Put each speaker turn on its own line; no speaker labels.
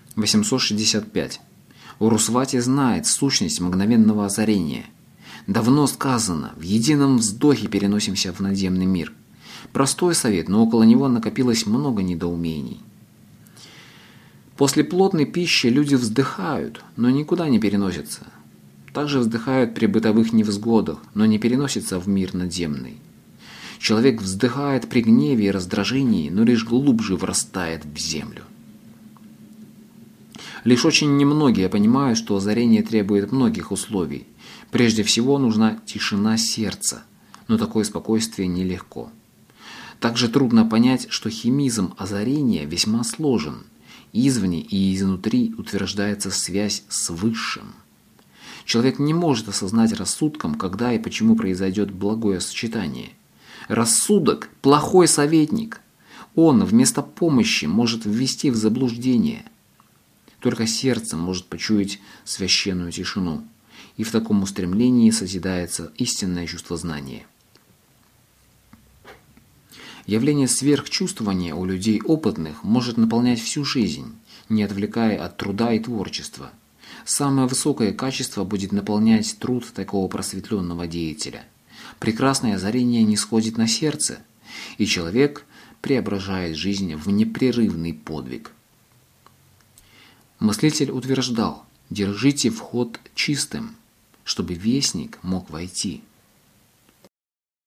865. Урусвати знает сущность мгновенного озарения. Давно сказано, в едином вздохе переносимся в надземный мир. Простой совет, но около него накопилось много недоумений. После плотной пищи люди вздыхают, но никуда не переносятся. Также вздыхают при бытовых невзгодах, но не переносятся в мир надземный. Человек вздыхает при гневе и раздражении, но лишь глубже врастает в землю. Лишь очень немногие понимают, что озарение требует многих условий. Прежде всего нужна тишина сердца, но такое спокойствие нелегко. Также трудно понять, что химизм озарения весьма сложен. Извне и изнутри утверждается связь с Высшим. Человек не может осознать рассудком, когда и почему произойдет благое сочетание. Рассудок – плохой советник. Он вместо помощи может ввести в заблуждение. Только сердце может почуять священную тишину, и в таком устремлении созидается истинное чувствознание. Явление сверхчувствования у людей опытных может наполнять всю жизнь, не отвлекая от труда и творчества. Самое высокое качество будет наполнять труд такого просветленного деятеля. Прекрасное озарение нисходит на сердце, и человек преображает жизнь в непрерывный подвиг. Мыслитель утверждал: держите вход чистым, чтобы вестник мог войти.